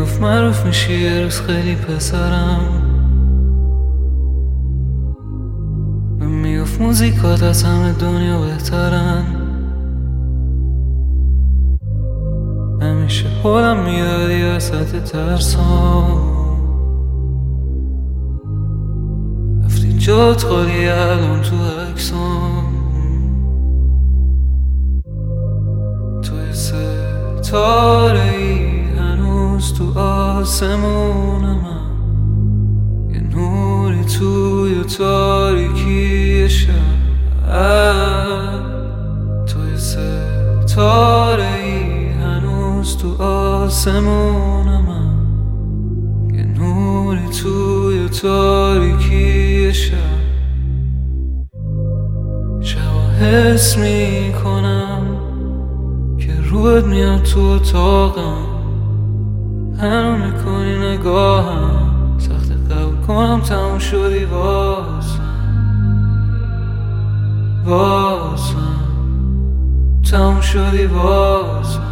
میگفت معروف میشی یه روز خیلی پسرم، میگفت موزیکات از همه دنیا بهترن. همیشه حالم میدادی وسط ترسام، رفتی جات خالی الان تو عکسام. توی ستاره ای هنوز تو آسمونم، یه نوری توی تاریکی شب. توی ستاره ای هنوز تو آسمونم، یه نوری توی تاریکی شب. شبا حس میکنم که روت میاد تو اتاقم، هنو میکنی نگاهم، سخت قبول کنم تموم شدی واسم، تموم شدی واسم.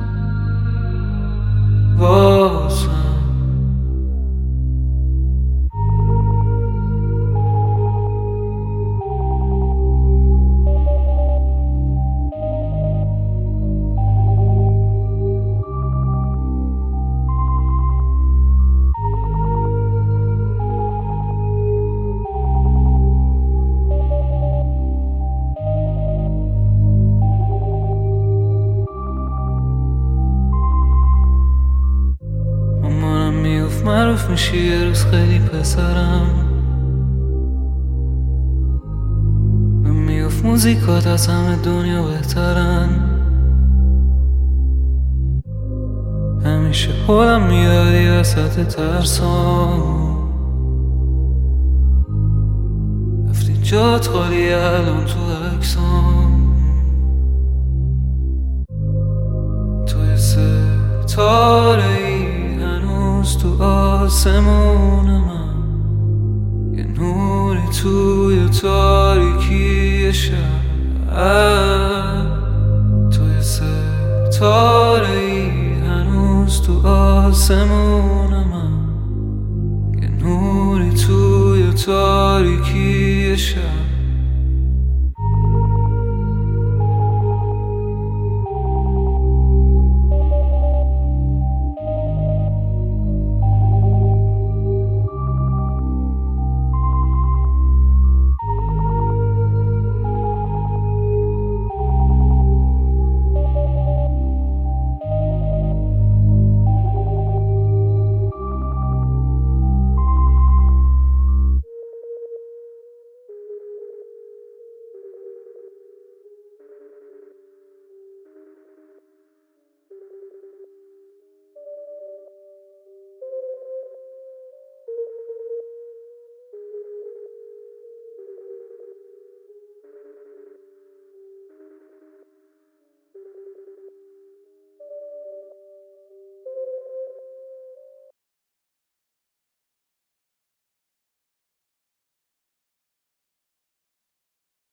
معروف میشی یه روز خیلی پسرم، میگفت موزیکات از همه دنیا بهترن. همیشه حالم میدادی وسط ترسام، رفتی جات خالی الان تو عکسام. توی ستاره ای تو آسمونم، یه نوری توی تاریکی شب. توی ستاره ای هنوز تو آسمونم، یه نوری توی تاریکی شب.